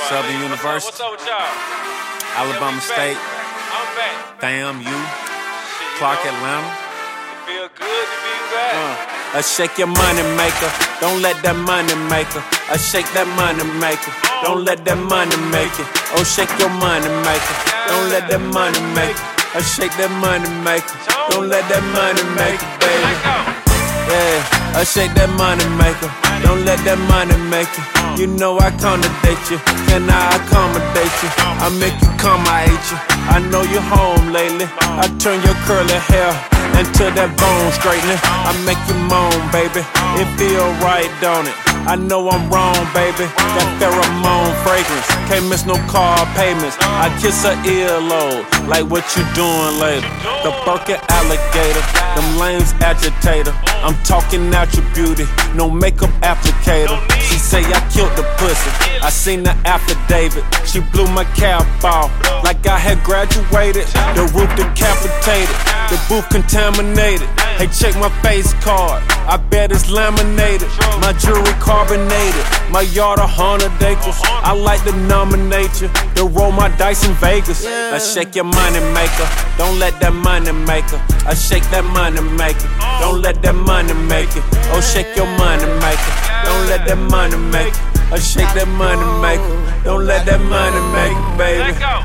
Southern University. What's up with y'all? Alabama State. I'm back. Damn you. Shit, Clark, you know, Atlanta. It feel good to be back. Shake your money maker. Don't let that money maker. Shake that money maker. Don't let that money make it. Oh, shake your money maker. Don't let that money make it. Shake that money maker. Don't let that money make it, baby. Yeah, shake that money maker. Don't let that money make it. You know I accommodate you. Can I accommodate you? I make you come, I hate you. I know you're home lately. I turn your curly hair into that bone straightening. I make you moan, baby. It feel right, don't it? I know I'm wrong, baby. That pheromone fragrance. Can't miss no car payments. I kiss her earlobe. Like what you doing later? The Birkin alligator. Them lames agitator. I'm talking out your beauty. No makeup applicator. She say I killed the pussy. I seen the affidavit. She blew my cap off. Like I had graduated. The roof decapitated. The booth contaminated. Hey, check my face card. I bet it's laminated. My jewelry carbonated. My yard 100 acres. I like to nominate you. To roll my dice in Vegas. Shake your money maker. Don't let that money maker. Shake that money maker. Don't let that money make it. Oh, shake your money maker. Don't let that money make it. Shake that money maker. Don't let that money make it, baby. Let go.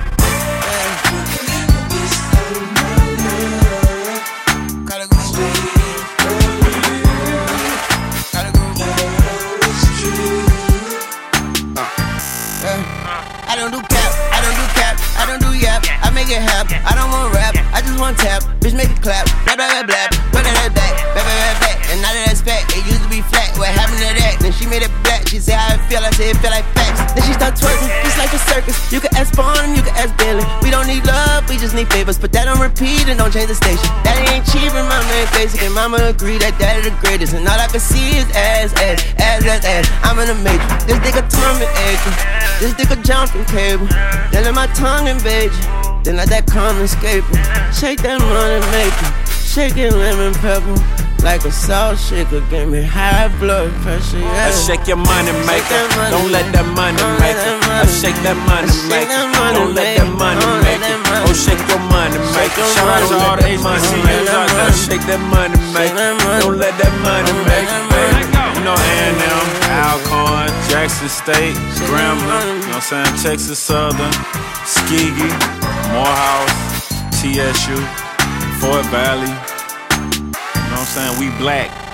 I don't do cap, I don't do cap, I don't do yap. I make it happen, I don't want rap, I just want tap. Bitch make it clap, blah blah blah blah. Put that back, blah blah blah blah. And now that that's back, it used to be flat. What happened to that? Then she made it black. She said how it feel, I said it feel like facts. Then she start twerking, it's like a circus. You can ask Bonham, you can ask Billy. We don't need love, we just need favors. Put that on repeat and don't change the station. Daddy ain't cheap and mama ain't basic. And mama agree that daddy the greatest. And all I can see is ass. I'm in the matrix. This nigga tongue and aching. This nigga jumping cable. Then let my tongue invade you. Then let that come escape me. Shake that money maker. Shake it lemon pepper. Like a salt shaker, give me high blood pressure, yeah. Shake your money maker. Don't let that money make it. Shake that money maker. Don't let that money make it. Oh, shake your money maker. Shout out to all the HBCUs out there. Shake that money maker. Don't let that money make it, baby. You know A&M, Alcorn, Jackson State, Grambling, you know what I'm saying, Texas Southern, Tuskegee, Morehouse, TSU, Fort Valley. You know what I'm saying? We black.